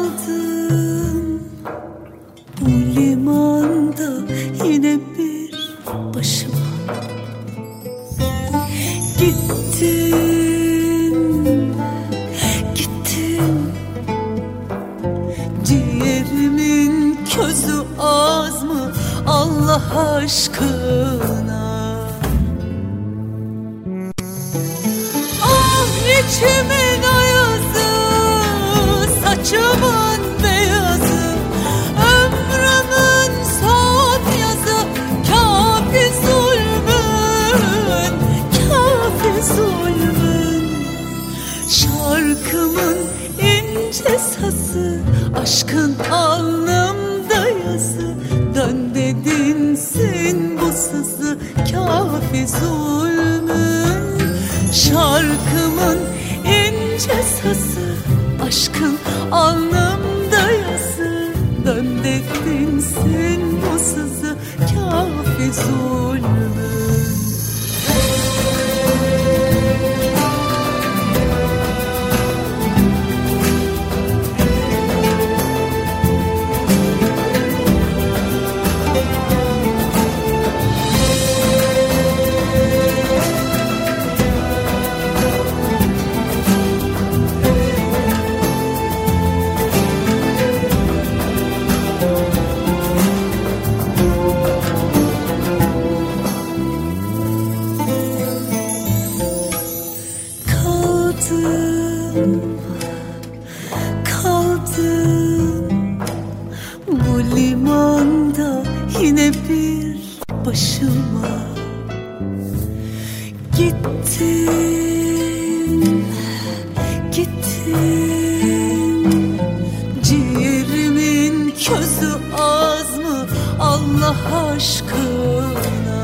Kaldım bu limanda yine bir başıma. Gittin, gittin, ciğerimin közü az mı Allah aşkına? Ah içimin ayazı, saçımın beyazı, ömrümün son yazı, kâfi zulmün, kâfi zulmün. Şarkımın ince sazı, aşkın alnımda yazı, dön dedinsin bu sızı, kâfi zulmün. Şarkımın ince sazı, aşkın alnımda yazı, dön dedinsin bu sızı, kâfi zulmün. Kaldım bu limanda yine bir başıma. Gittin, gittin, ciğerimin közü az mı Allah aşkına?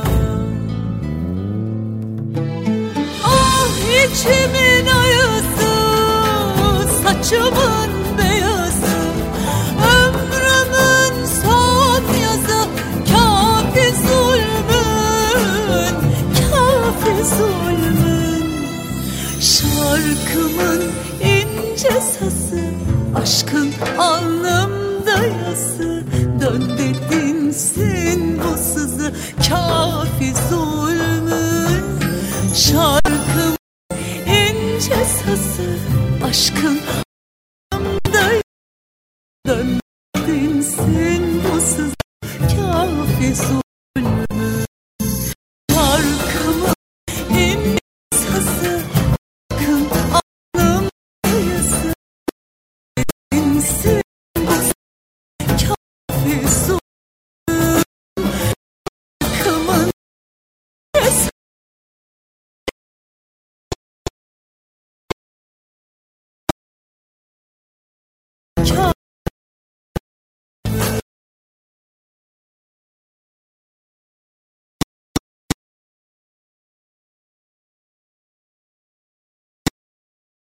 Ah içimin ayazı, saçımın beyazı, ömrümün son yazı, kâfi zulmün, kâfi zulmün. Şarkımın ince sazı, aşkın alnımda yazı, dön dedinsin bu sızı, kâfi zulmün. Şarkımın ince sazı, aşkın alnımda yazı, dön dedinsin bu sızı, kâfi zulmün.